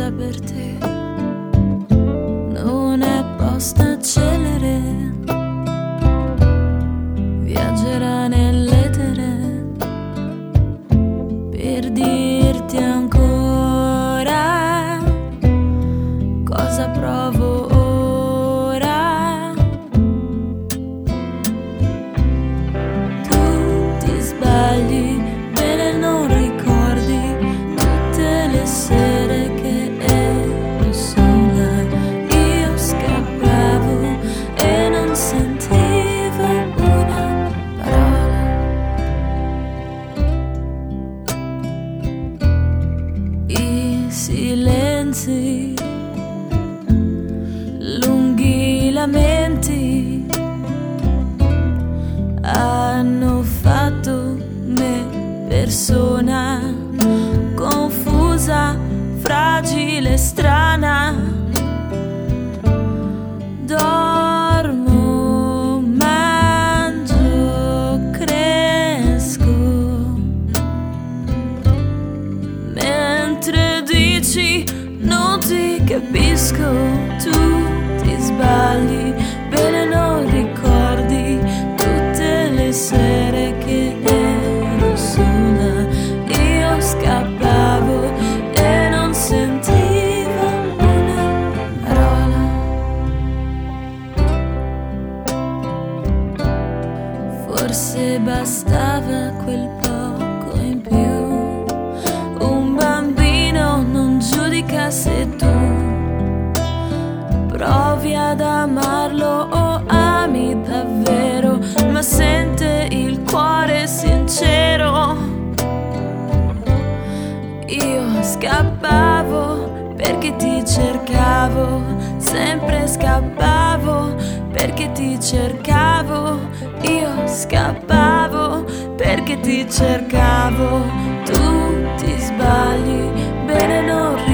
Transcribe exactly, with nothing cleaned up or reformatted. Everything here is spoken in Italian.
vita per te non è posta celere, viaggerà nell'etere per dirti ancora cosa provo ora. Tu ti sbagli, bene non ricordi tutte le sere che ero sola. Io scappavo e non sentivo una parola. I silenzi, lunghi lamenti hanno fatto me persona confusa, fragile, strana. Dormo, mangio, cresco, mentre dici non ti capisco. Tu ti sbagli, bene non ricordi tutte le sere che ero sola. Io scappavo e non sentivo una parola. Forse bastava quel poco in più. Un bambino non giudica se tu provi ad amarlo o ami davvero, ma sente il cuore sincero. Io scappavo perché ti cercavo, sempre scappavo perché ti cercavo. Io scappavo perché ti cercavo. Tu ti sbagli, bene non